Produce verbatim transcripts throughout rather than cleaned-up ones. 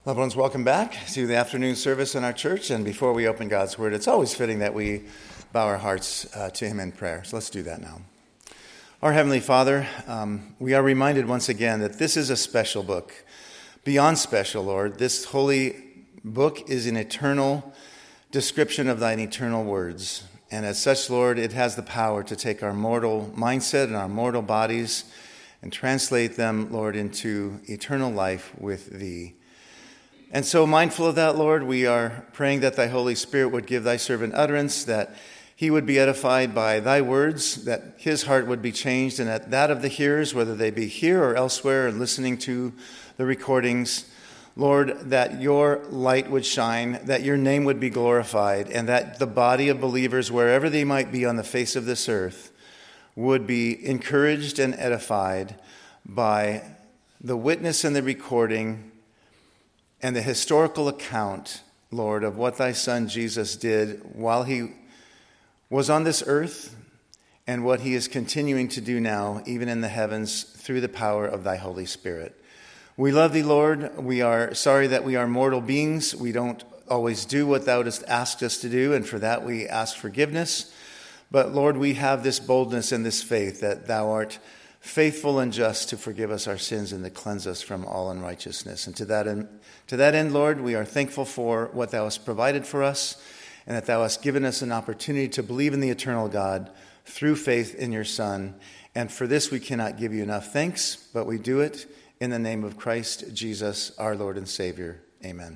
Loved ones, welcome back to the afternoon service in our church. And before we open God's Word, it's always fitting that we bow our hearts uh, to Him in prayer. So let's do that now. Our Heavenly Father, um, we are reminded once again that this is a special book. Beyond special, Lord, this holy book is an eternal description of Thine eternal words. And as such, Lord, it has the power to take our mortal mindset and our mortal bodies and translate them, Lord, into eternal life with Thee. And so mindful of that, Lord, we are praying that Thy Holy Spirit would give Thy servant utterance, that he would be edified by Thy words, that his heart would be changed, and that that of the hearers, whether they be here or elsewhere and listening to the recordings, Lord, that Your light would shine, that Your name would be glorified, and that the body of believers, wherever they might be on the face of this earth, would be encouraged and edified by the witness and the recording and the historical account, Lord, of what Thy Son Jesus did while He was on this earth and what He is continuing to do now, even in the heavens, through the power of Thy Holy Spirit. We love Thee, Lord. We are sorry that we are mortal beings. We don't always do what Thou hast asked us to do, and for that we ask forgiveness. But, Lord, we have this boldness and this faith that Thou art faithful and just to forgive us our sins and to cleanse us from all unrighteousness. And to that end, to that end, Lord, we are thankful for what Thou hast provided for us and that Thou hast given us an opportunity to believe in the eternal God through faith in Your Son. And for this we cannot give You enough thanks, but we do it in the name of Christ Jesus, our Lord and Savior. Amen.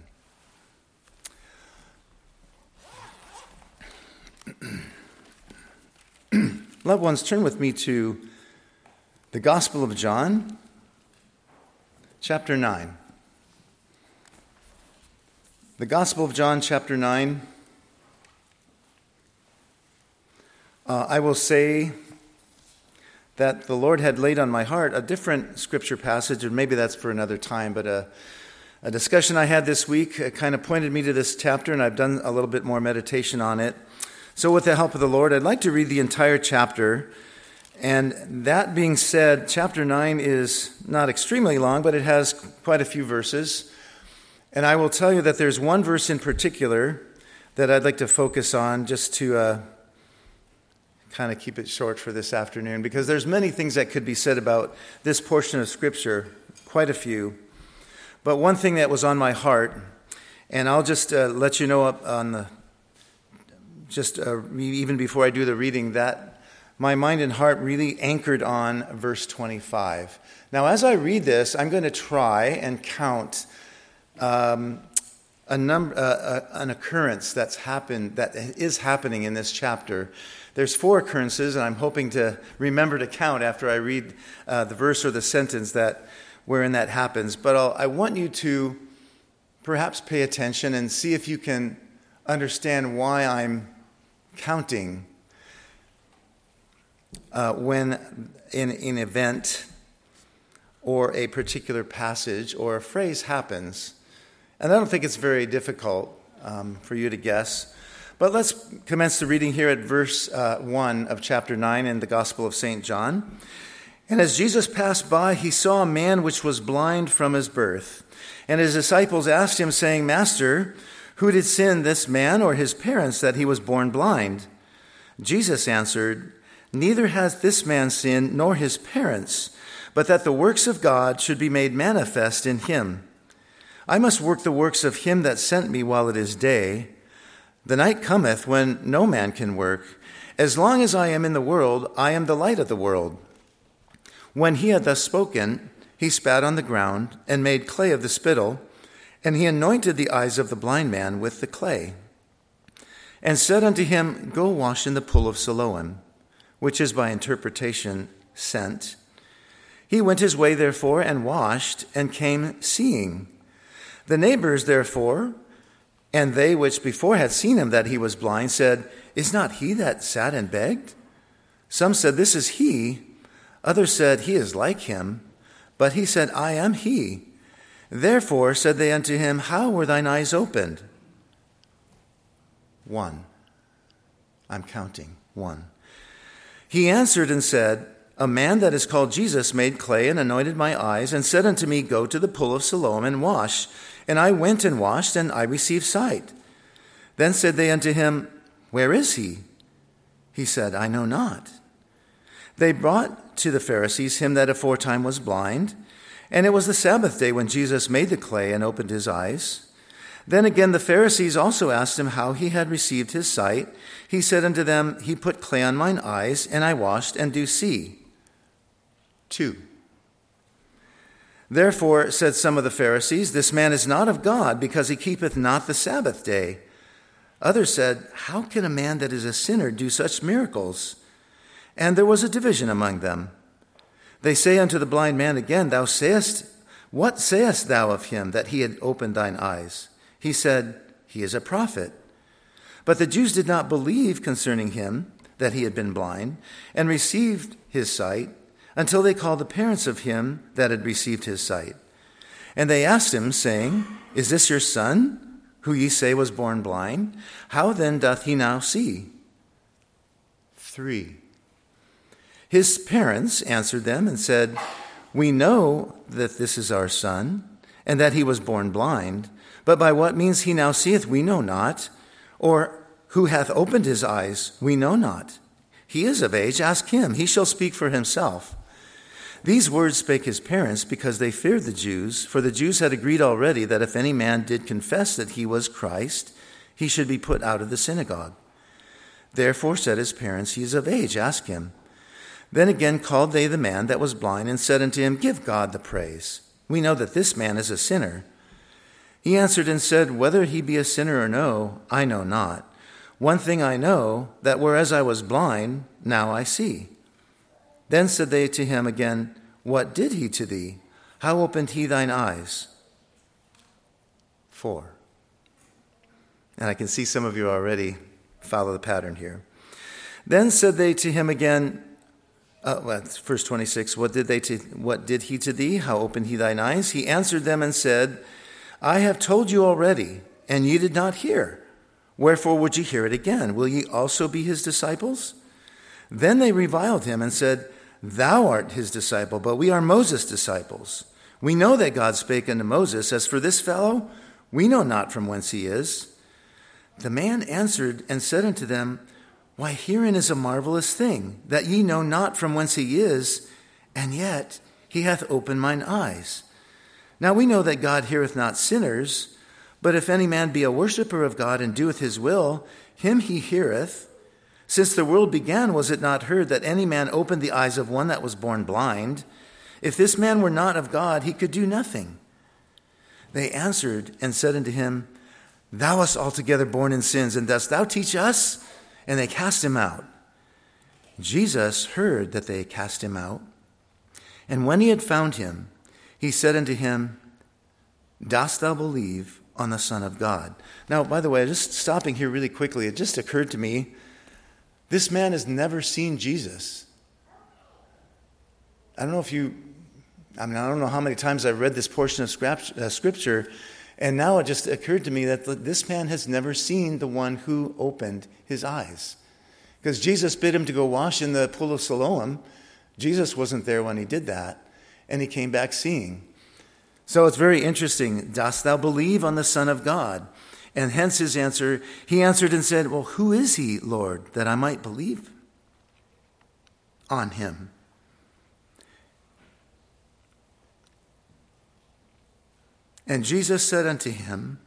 Loved ones, turn with me to the Gospel of John, chapter nine. The Gospel of John, chapter nine. Uh, I will say that the Lord had laid on my heart a different scripture passage, and maybe that's for another time, but a, a discussion I had this week uh, kind of pointed me to this chapter, and I've done a little bit more meditation on it. So with the help of the Lord, I'd like to read the entire chapter. And that being said, chapter nine is not extremely long, but it has quite a few verses. And I will tell you that there's one verse in particular that I'd like to focus on just to uh, kind of keep it short for this afternoon, because there's many things that could be said about this portion of Scripture, quite a few. But one thing that was on my heart, and I'll just uh, let you know up on the, just uh, even before I do the reading, that my mind and heart really anchored on verse twenty-five. Now, as I read this, I'm going to try and count um, a number, uh, an occurrence that's happened, that is happening in this chapter. There's four occurrences, and I'm hoping to remember to count after I read uh, the verse or the sentence that wherein that happens. But I'll, I want you to perhaps pay attention and see if you can understand why I'm counting Uh, when in an event or a particular passage or a phrase happens. And I don't think it's very difficult um, for you to guess. But let's commence the reading here at verse uh, one of chapter nine in the Gospel of Saint John. And as Jesus passed by, he saw a man which was blind from his birth. And his disciples asked him, saying, Master, who did sin, this man or his parents, that he was born blind? Jesus answered, Neither has this man sinned nor his parents, but that the works of God should be made manifest in him. I must work the works of him that sent me while it is day. The night cometh when no man can work. As long as I am in the world, I am the light of the world. When he had thus spoken, he spat on the ground and made clay of the spittle, and he anointed the eyes of the blind man with the clay, and said unto him, Go wash in the pool of Siloam, which is by interpretation sent. He went his way, therefore, and washed, and came seeing. The neighbors, therefore, and they which before had seen him that he was blind, said, Is not he that sat and begged? Some said, This is he. Others said, He is like him. But he said, I am he. Therefore said they unto him, How were thine eyes opened? One. I'm counting. One. He answered and said, a man that is called Jesus made clay and anointed my eyes and said unto me, Go to the pool of Siloam and wash. And I went and washed, and I received sight. Then said they unto him, Where is he? He said, I know not. They brought to the Pharisees him that aforetime was blind, and it was the Sabbath day when Jesus made the clay and opened his eyes. Then again the Pharisees also asked him how he had received his sight. He said unto them, He put clay on mine eyes, and I washed, and do see. Two. Therefore said some of the Pharisees, This man is not of God, because he keepeth not the Sabbath day. Others said, How can a man that is a sinner do such miracles? And there was a division among them. They say unto the blind man again, Thou sayest, What sayest thou of him that he had opened thine eyes? He said, He is a prophet. But the Jews did not believe concerning him that he had been blind, and received his sight, until they called the parents of him that had received his sight. And they asked him, saying, Is this your son, who ye say was born blind? How then doth he now see? Three. His parents answered them and said, We know that this is our son, and that he was born blind, but by what means he now seeth we know not, or who hath opened his eyes we know not. He is of age, ask him, he shall speak for himself. These words spake his parents, because they feared the Jews, for the Jews had agreed already that if any man did confess that he was Christ, he should be put out of the synagogue. Therefore said his parents, He is of age, ask him. Then again called they the man that was blind, and said unto him, Give God the praise. We know that this man is a sinner. He answered and said, Whether he be a sinner or no, I know not. One thing I know, that whereas I was blind, now I see. Then said they to him again, What did he to thee? How opened he thine eyes? Four. And I can see some of you already follow the pattern here. Then said they to him again, uh, well, verse twenty-six, What did they to, what did he to thee? How opened he thine eyes? He answered them and said, I have told you already, and ye did not hear. Wherefore would ye hear it again? Will ye also be his disciples? Then they reviled him and said, Thou art his disciple, but we are Moses' disciples. We know that God spake unto Moses, As for this fellow, we know not from whence he is. The man answered and said unto them, Why, herein is a marvelous thing, that ye know not from whence he is, and yet he hath opened mine eyes. Now we know that God heareth not sinners, but if any man be a worshipper of God and doeth his will, him he heareth. Since the world began, was it not heard that any man opened the eyes of one that was born blind? If this man were not of God, he could do nothing. They answered and said unto him, Thou wast altogether born in sins, and dost thou teach us? And they cast him out. Jesus heard that they cast him out. And when he had found him, he said unto him, Dost thou believe on the Son of God? Now, by the way, just stopping here really quickly, it just occurred to me, this man has never seen Jesus. I don't know if you, I mean, I don't know how many times I've read this portion of Scripture, and now it just occurred to me that this man has never seen the one who opened his eyes. Because Jesus bid him to go wash in the pool of Siloam. Jesus wasn't there when he did that, and he came back seeing. So it's very interesting. Dost thou believe on the Son of God? And hence his answer, he answered and said, Well, who is he, Lord, that I might believe on him? And Jesus said unto him,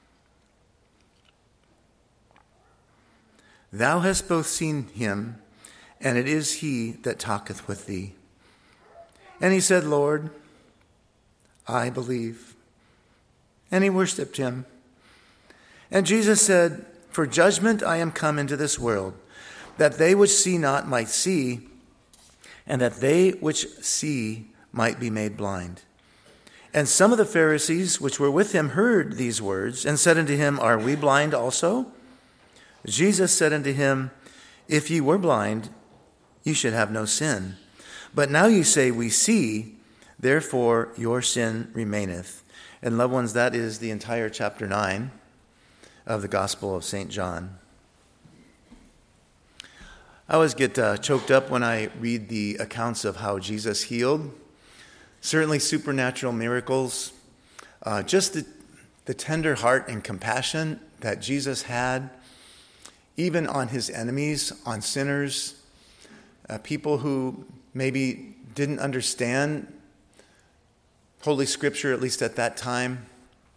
Thou hast both seen him, and it is he that talketh with thee. And he said, Lord, I believe. And he worshipped him. And Jesus said, For judgment I am come into this world, that they which see not might see, and that they which see might be made blind. And some of the Pharisees which were with him heard these words, and said unto him, Are we blind also? Jesus said unto him, If ye were blind, ye should have no sin. But now you say, We see, therefore your sin remaineth. And loved ones, that is the entire chapter nine of the Gospel of Saint John. I always get uh, choked up when I read the accounts of how Jesus healed. Certainly supernatural miracles. Uh, just the, the tender heart and compassion that Jesus had, even on his enemies, on sinners, uh, people who maybe didn't understand Holy Scripture, at least at that time.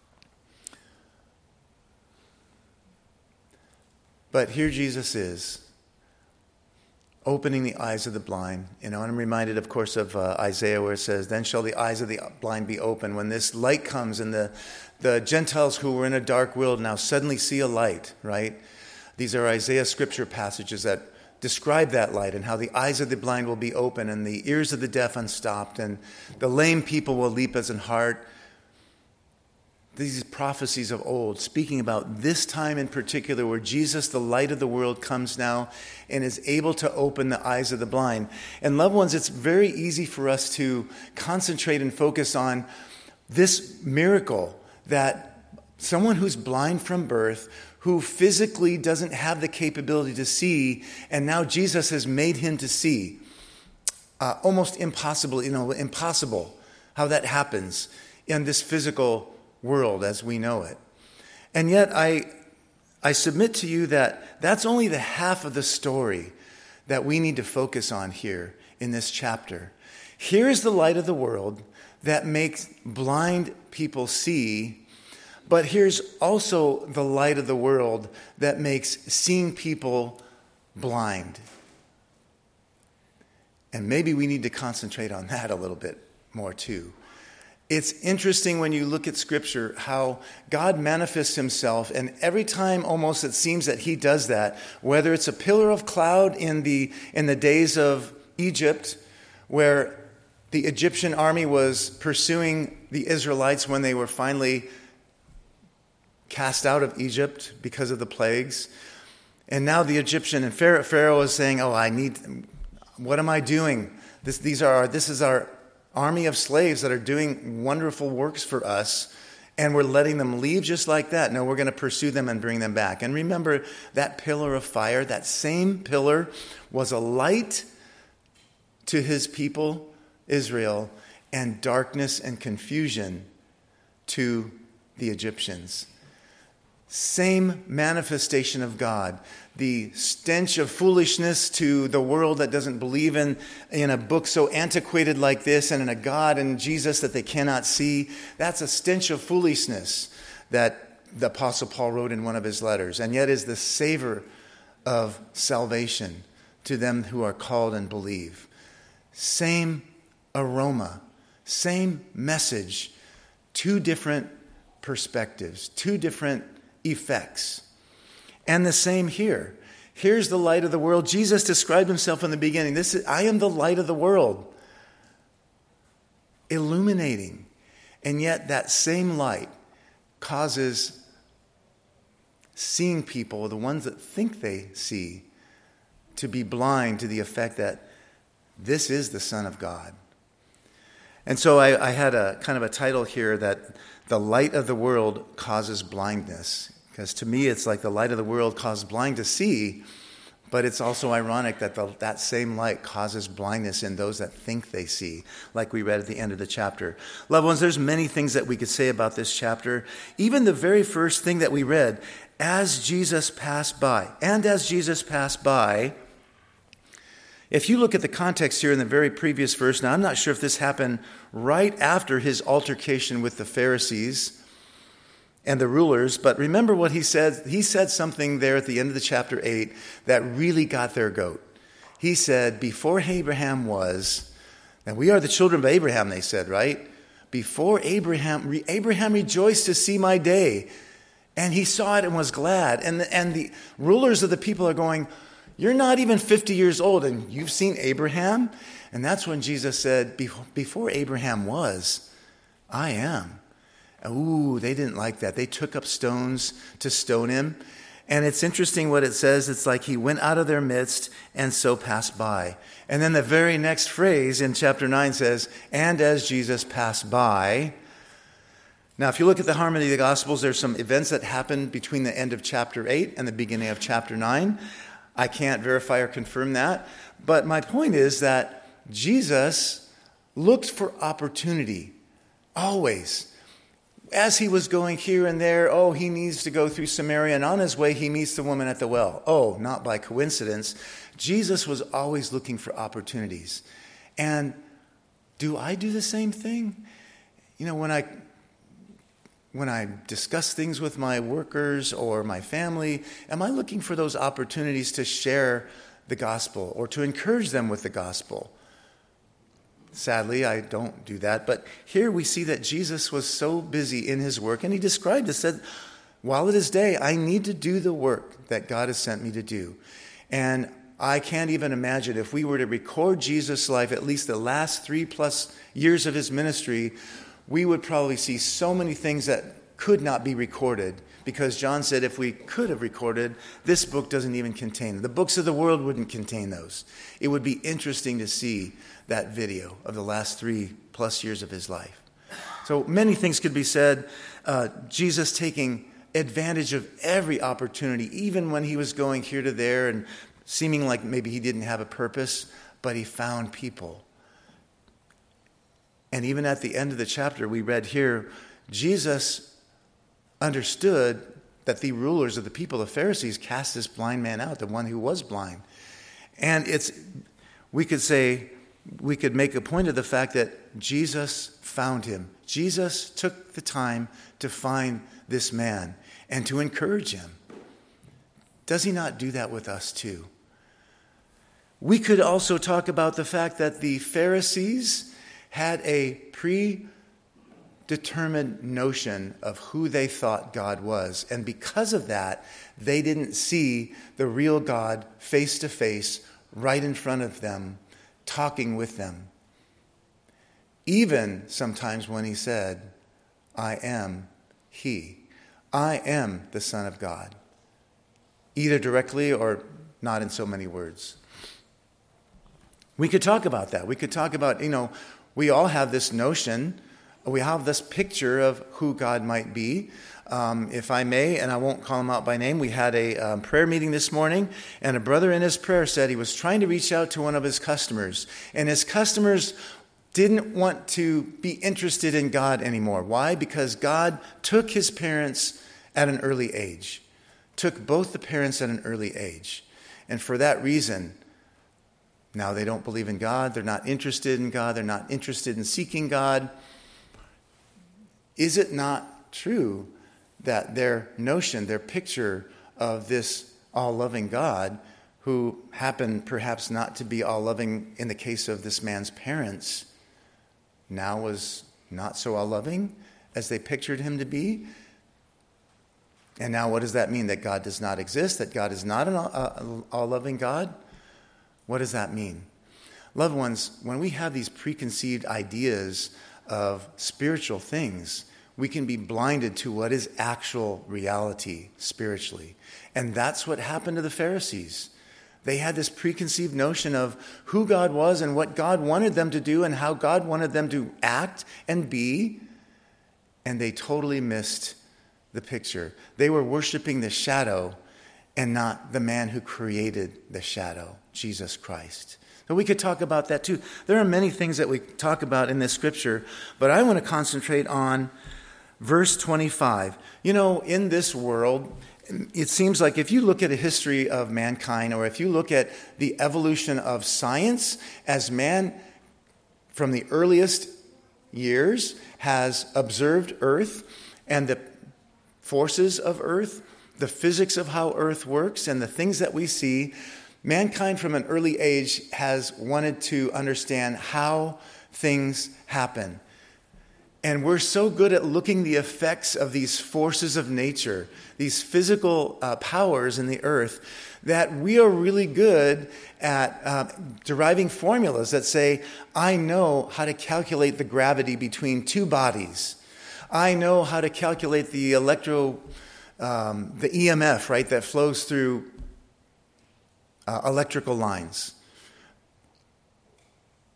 But here Jesus is, opening the eyes of the blind. You know, and I'm reminded, of course, of uh, Isaiah, where it says, "Then shall the eyes of the blind be open." When this light comes and the, the Gentiles who were in a dark world now suddenly see a light, right? These are Isaiah scripture passages that describe that light and how the eyes of the blind will be open and the ears of the deaf unstopped and the lame people will leap as an hart. These prophecies of old, speaking about this time in particular where Jesus, the light of the world, comes now and is able to open the eyes of the blind. And loved ones, it's very easy for us to concentrate and focus on this miracle that someone who's blind from birth, who physically doesn't have the capability to see, and now Jesus has made him to see. Uh, almost impossible, you know, impossible how that happens in this physical world as we know it. And yet I I submit to you that that's only the half of the story that we need to focus on here in this chapter. Here is the light of the world that makes blind people see, but here's also the light of the world that makes seeing people blind. And maybe we need to concentrate on that a little bit more too. It's interesting when you look at Scripture how God manifests himself, and every time almost it seems that he does that, whether it's a pillar of cloud in the in the days of Egypt, where the Egyptian army was pursuing the Israelites when they were finally cast out of Egypt because of the plagues. And now the Egyptian and Pharaoh, Pharaoh is saying, "Oh, I need, what am I doing? This, these are our, this is our army of slaves that are doing wonderful works for us, and we're letting them leave just like that. No, we're going to pursue them and bring them back." And remember, that pillar of fire, that same pillar was a light to his people, Israel, and darkness and confusion to the Egyptians. Same manifestation of God. The stench of foolishness to the world that doesn't believe in, in a book so antiquated like this and in a God and Jesus that they cannot see. That's a stench of foolishness that the Apostle Paul wrote in one of his letters, and yet is the savor of salvation to them who are called and believe. Same aroma, same message, two different perspectives, two different effects. And the same here. Here's the light of the world. Jesus described himself in the beginning. This is, I am the light of the world. Illuminating. And yet that same light causes seeing people, the ones that think they see, to be blind to the effect that this is the Son of God. And so I, I had a kind of a title here that the light of the world causes blindness. Because to me, it's like the light of the world causes blind to see, but it's also ironic that the, that same light causes blindness in those that think they see, like we read at the end of the chapter. Loved ones, there's many things that we could say about this chapter. Even the very first thing that we read, as Jesus passed by, and as Jesus passed by, if you look at the context here in the very previous verse, now I'm not sure if this happened right after his altercation with the Pharisees and the rulers, but remember what he said. He said something there at the end of the chapter eight that really got their goat. He said, before Abraham was, and we are the children of Abraham, they said, right? Before Abraham, Abraham rejoiced to see my day, and he saw it and was glad. And the, and the rulers of the people are going, you're not even fifty years old, and you've seen Abraham? And that's when Jesus said, before Abraham was, I am. Ooh, they didn't like that. They took up stones to stone him. And it's interesting what it says. It's like he went out of their midst and so passed by. And then the very next phrase in chapter nine says, and as Jesus passed by. Now, if you look at the harmony of the Gospels, there's some events that happened between the end of chapter eight and the beginning of chapter nine. I can't verify or confirm that. But my point is that Jesus looked for opportunity, always. As he was going here and there, oh, he needs to go through Samaria, and on his way he meets the woman at the well. Oh, not by coincidence. Jesus was always looking for opportunities. And do I do the same thing? You know, when I when I discuss things with my workers or my family, am I looking for those opportunities to share the gospel or to encourage them with the gospel? Sadly, I don't do that. But here we see that Jesus was so busy in his work, and he described it, said, while it is day, I need to do the work that God has sent me to do. And I can't even imagine if we were to record Jesus' life, at least the last three plus years of his ministry, we would probably see so many things that could not be recorded, because John said if we could have recorded, this book doesn't even contain them. The books of the world wouldn't contain those. It would be interesting to see that video of the last three plus years of his life. So many things could be said. Uh, Jesus taking advantage of every opportunity, even when he was going here to there and seeming like maybe he didn't have a purpose, but he found people. And even at the end of the chapter we read here, Jesus understood that the rulers of the people, the Pharisees, cast this blind man out, the one who was blind. And it's, we could say, we could make a point of the fact that Jesus found him. Jesus took the time to find this man and to encourage him. Does he not do that with us too? We could also talk about the fact that the Pharisees had a predetermined notion of who they thought God was. And because of that, they didn't see the real God face to face, right in front of them, talking with them. Even sometimes when he said, I am he. I am the Son of God. Either directly or not in so many words. We could talk about that. We could talk about, you know, we all have this notion, we have this picture of who God might be. Um, if I may, and I won't call him out by name, we had a um, prayer meeting this morning, and a brother in his prayer said he was trying to reach out to one of his customers, and his customers didn't want to be interested in God anymore. Why? Because God took his parents at an early age, took both the parents at an early age, and for that reason, now they don't believe in God, they're not interested in God, they're not interested in seeking God. Is it not true that their notion, their picture of this all-loving God, who happened perhaps not to be all-loving in the case of this man's parents, now was not so all-loving as they pictured him to be? And now what does that mean? That God does not exist? That God is not an all-loving God? What does that mean? Loved ones, when we have these preconceived ideas of spiritual things, we can be blinded to what is actual reality spiritually. And that's what happened to the Pharisees. They had this preconceived notion of who God was and what God wanted them to do and how God wanted them to act and be, and they totally missed the picture. They were worshiping the shadow and not the man who created the shadow, Jesus Christ. So we could talk about that too. There are many things that we talk about in this scripture, but I want to concentrate on verse twenty-five. You know, in this world, it seems like if you look at a history of mankind, or if you look at the evolution of science, as man from the earliest years has observed Earth and the forces of Earth, the physics of how Earth works and the things that we see, mankind from an early age has wanted to understand how things happen. And we're so good at looking the effects of these forces of nature, these physical uh, powers in the earth, that we are really good at uh, deriving formulas that say, I know how to calculate the gravity between two bodies. I know how to calculate the electro, um, the E M F, right, that flows through uh, electrical lines.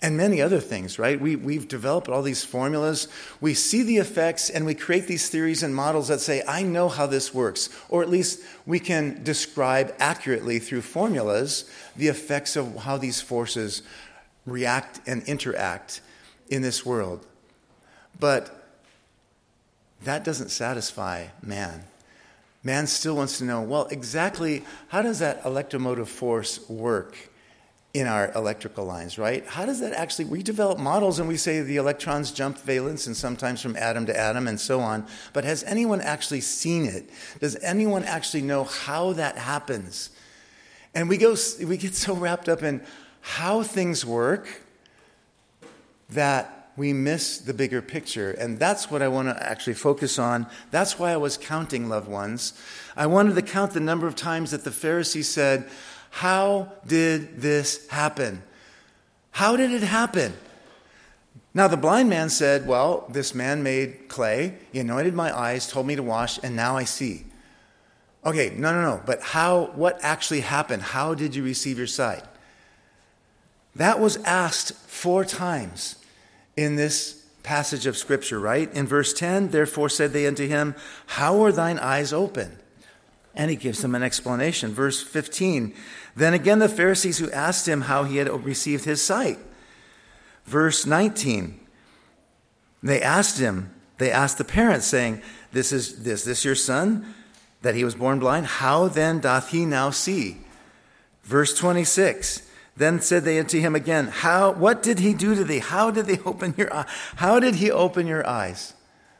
and many other things, right? We, we've developed all these formulas. We see the effects, and we create these theories and models that say, I know how this works. Or at least we can describe accurately through formulas the effects of how these forces react and interact in this world. But that doesn't satisfy man. Man still wants to know, well, exactly how does that electromotive force work in our electrical lines, right? How does that actually, we develop models and we say the electrons jump valence and sometimes from atom to atom and so on, but has anyone actually seen it? Does anyone actually know how that happens? And we go, we get so wrapped up in how things work that we miss the bigger picture. And that's what I want to actually focus on. That's why I was counting, loved ones. I wanted to count the number of times that the Pharisees said, how did this happen? How did it happen? Now the blind man said, well, this man made clay, he anointed my eyes, told me to wash, and now I see. Okay, no, no, no. But how, what actually happened? How did you receive your sight? That was asked four times in this passage of Scripture, right? In verse ten, therefore said they unto him, how are thine eyes opened? And he gives them an explanation. Verse fifteen, then again the Pharisees who asked him how he had received his sight. Verse nineteen, they asked him, they asked the parents, saying, This is this, this your son, that he was born blind? How then doth he now see? Verse twenty-six, then said they unto him again, How? What did he do to thee? How did they open your eye? How did he open your eyes?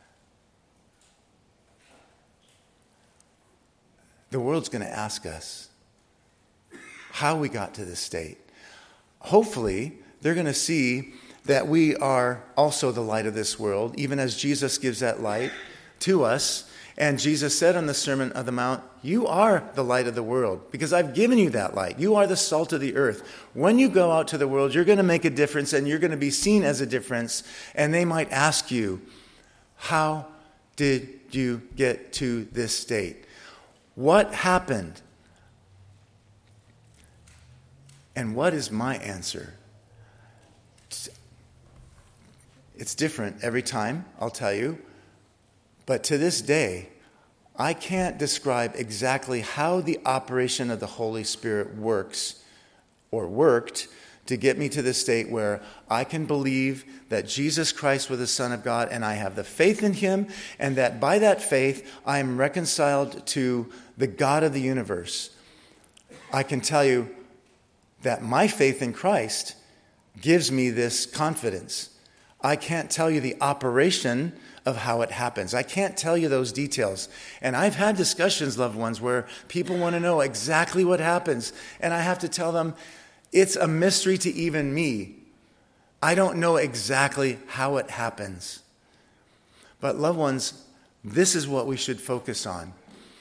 The world's going to ask us how we got to this state. Hopefully, they're going to see that we are also the light of this world, even as Jesus gives that light to us. And Jesus said on the Sermon on the Mount, you are the light of the world because I've given you that light. You are the salt of the earth. When you go out to the world, you're going to make a difference and you're going to be seen as a difference. And they might ask you, how did you get to this state? What happened? And what is my answer? It's different every time, I'll tell you. But to this day, I can't describe exactly how the operation of the Holy Spirit works or worked to get me to the state where I can believe that Jesus Christ was the Son of God and I have the faith in him, and that by that faith I am reconciled to the God of the universe. I can tell you that my faith in Christ gives me this confidence. I can't tell you the operation of how it happens. I can't tell you those details. And I've had discussions, loved ones, where people want to know exactly what happens. And I have to tell them, it's a mystery to even me. I don't know exactly how it happens. But loved ones, this is what we should focus on.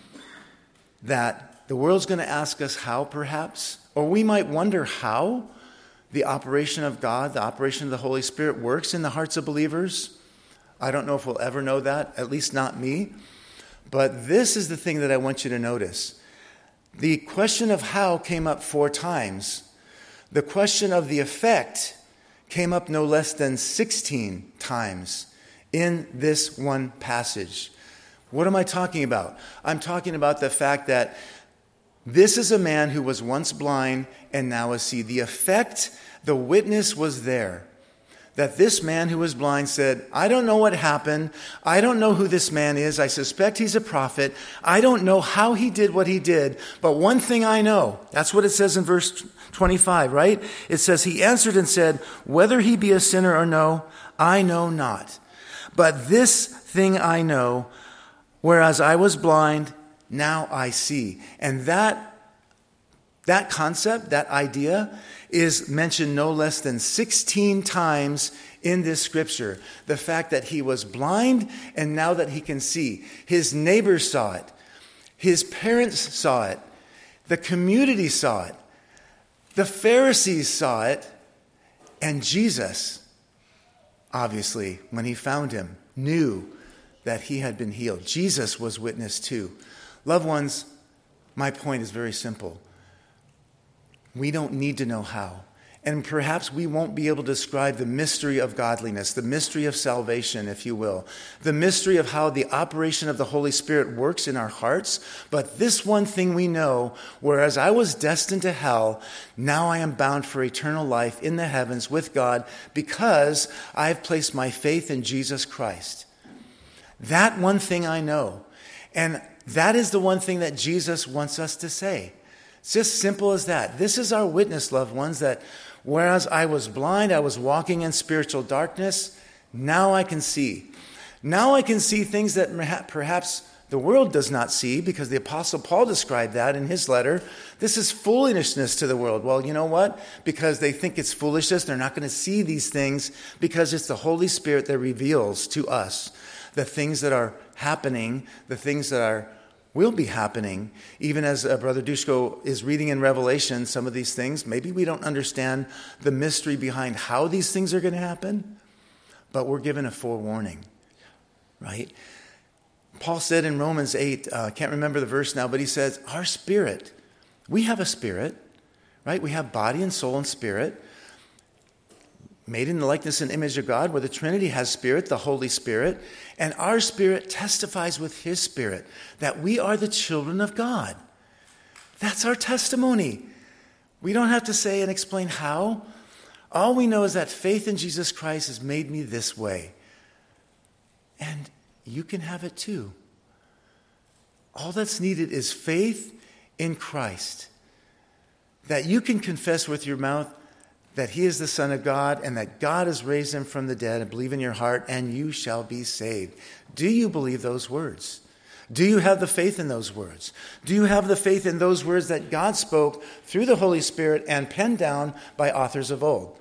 That the world's going to ask us how, perhaps, or we might wonder how the operation of God, the operation of the Holy Spirit works in the hearts of believers. I don't know if we'll ever know that, at least not me. But this is the thing that I want you to notice. The question of how came up four times. The question of the effect came up no less than sixteen times in this one passage. What am I talking about? I'm talking about the fact that this is a man who was once blind and now is see. The effect, the witness was there. That this man who was blind said, I don't know what happened. I don't know who this man is. I suspect he's a prophet. I don't know how he did what he did. But one thing I know, that's what it says in verse twenty-five, right? It says, he answered and said, whether he be a sinner or no, I know not. But this thing I know, whereas I was blind, now I see. And that, that concept, that idea, is mentioned no less than sixteen times in this scripture. The fact that he was blind and now that he can see. His neighbors saw it. His parents saw it. The community saw it. The Pharisees saw it. And Jesus, obviously, when he found him, knew that he had been healed. Jesus was witness too. Loved ones, my point is very simple. We don't need to know how. And perhaps we won't be able to describe the mystery of godliness, the mystery of salvation, if you will, the mystery of how the operation of the Holy Spirit works in our hearts. But this one thing we know, whereas I was destined to hell, now I am bound for eternal life in the heavens with God because I have placed my faith in Jesus Christ. That one thing I know. And that is the one thing that Jesus wants us to say. It's just simple as that. This is our witness, loved ones, that whereas I was blind, I was walking in spiritual darkness, now I can see. Now I can see things that perhaps the world does not see, because the Apostle Paul described that in his letter. This is foolishness to the world. Well, you know what? Because they think it's foolishness, they're not going to see these things, because it's the Holy Spirit that reveals to us the things that are happening, the things that are will be happening. Even as uh, Brother Dushko is reading in Revelation some of these things, maybe we don't understand the mystery behind how these things are going to happen, but we're given a forewarning, right? Paul said in Romans eight, I uh, can't remember the verse now, but he says, our spirit, we have a spirit, right? We have body and soul and spirit, made in the likeness and image of God, where the Trinity has spirit, the Holy Spirit, and our spirit testifies with his spirit that we are the children of God. That's our testimony. We don't have to say and explain how. All we know is that faith in Jesus Christ has made me this way. And you can have it too. All that's needed is faith in Christ. That you can confess with your mouth that he is the Son of God and that God has raised him from the dead, and believe in your heart and you shall be saved. Do you believe those words? Do you have the faith in those words? Do you have the faith in those words that God spoke through the Holy Spirit and penned down by authors of old?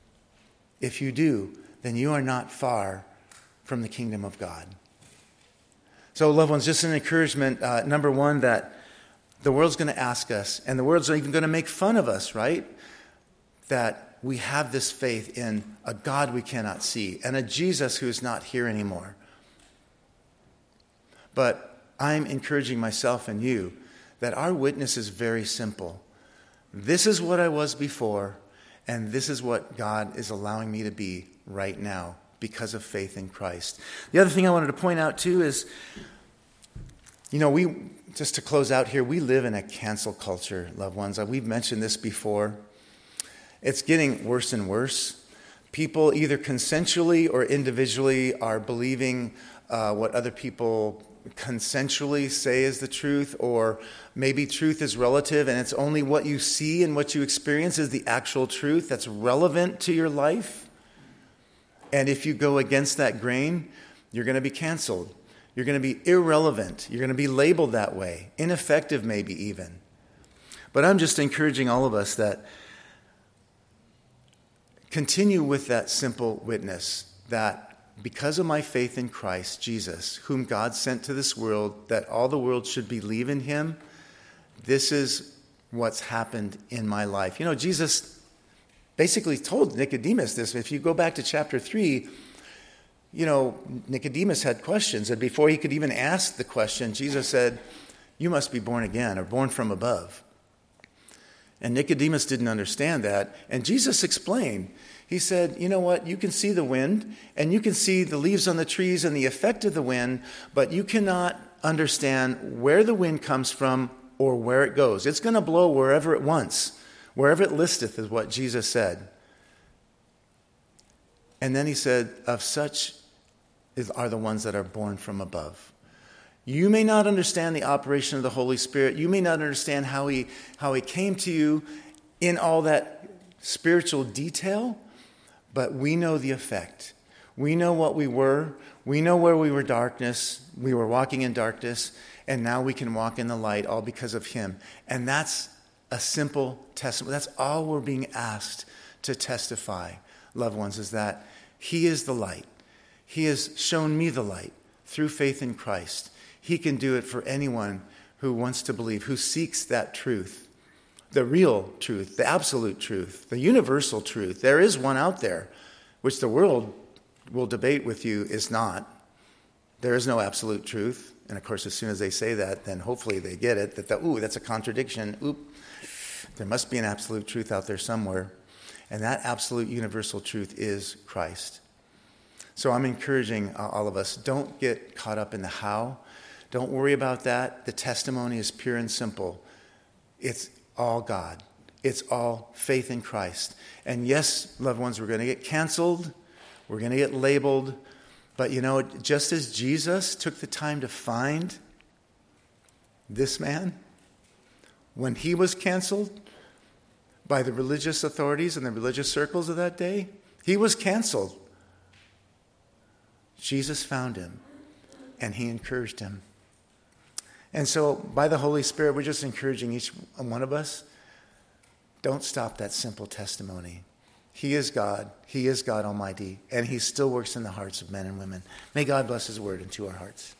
If you do, then you are not far from the kingdom of God. So, loved ones, just an encouragement. Uh, number one, that the world's going to ask us, and the world's even going to make fun of us, right? That we have this faith in a God we cannot see and a Jesus who is not here anymore. But I'm encouraging myself and you that our witness is very simple. This is what I was before, and this is what God is allowing me to be right now because of faith in Christ. The other thing I wanted to point out too is, you know, we, just to close out here, we live in a cancel culture, loved ones. We've mentioned this before. It's getting worse and worse. People either consensually or individually are believing uh, what other people consensually say is the truth, or maybe truth is relative and it's only what you see and what you experience is the actual truth that's relevant to your life. And if you go against that grain, you're going to be canceled. You're going to be irrelevant. You're going to be labeled that way, ineffective maybe even. But I'm just encouraging all of us that continue with that simple witness that because of my faith in Christ Jesus, whom God sent to this world, that all the world should believe in him, this is what's happened in my life. You know, Jesus basically told Nicodemus this. If you go back to chapter three, you know, Nicodemus had questions, and before he could even ask the question, Jesus said, you must be born again, or born from above. And Nicodemus didn't understand that. And Jesus explained. He said, you know what? You can see the wind and you can see the leaves on the trees and the effect of the wind, but you cannot understand where the wind comes from or where it goes. It's going to blow wherever it wants. Wherever it listeth is what Jesus said. And then he said, of such is, are the ones that are born from above. You may not understand the operation of the Holy Spirit. You may not understand how he, how he came to you in all that spiritual detail, but we know the effect. We know what we were. We know where we were darkness. We were walking in darkness, and now we can walk in the light, all because of him. And that's a simple testimony. That's all we're being asked to testify, loved ones, is that he is the light. He has shown me the light through faith in Christ. He can do it for anyone who wants to believe, who seeks that truth, the real truth, the absolute truth, the universal truth. There is one out there, which the world will debate with you is not. There is no absolute truth. And of course, as soon as they say that, then hopefully they get it, that, the, ooh, that's a contradiction. Oop, there must be an absolute truth out there somewhere. And that absolute universal truth is Christ. So I'm encouraging all of us, don't get caught up in the how. Don't worry about that. The testimony is pure and simple. It's all God. It's all faith in Christ. And yes, loved ones, we're going to get canceled. We're going to get labeled. But you know, just as Jesus took the time to find this man, when he was canceled by the religious authorities and the religious circles of that day, he was canceled. Jesus found him, and he encouraged him. And so, by the Holy Spirit, we're just encouraging each one of us, don't stop that simple testimony. He is God. He is God Almighty, and he still works in the hearts of men and women. May God bless his word into our hearts.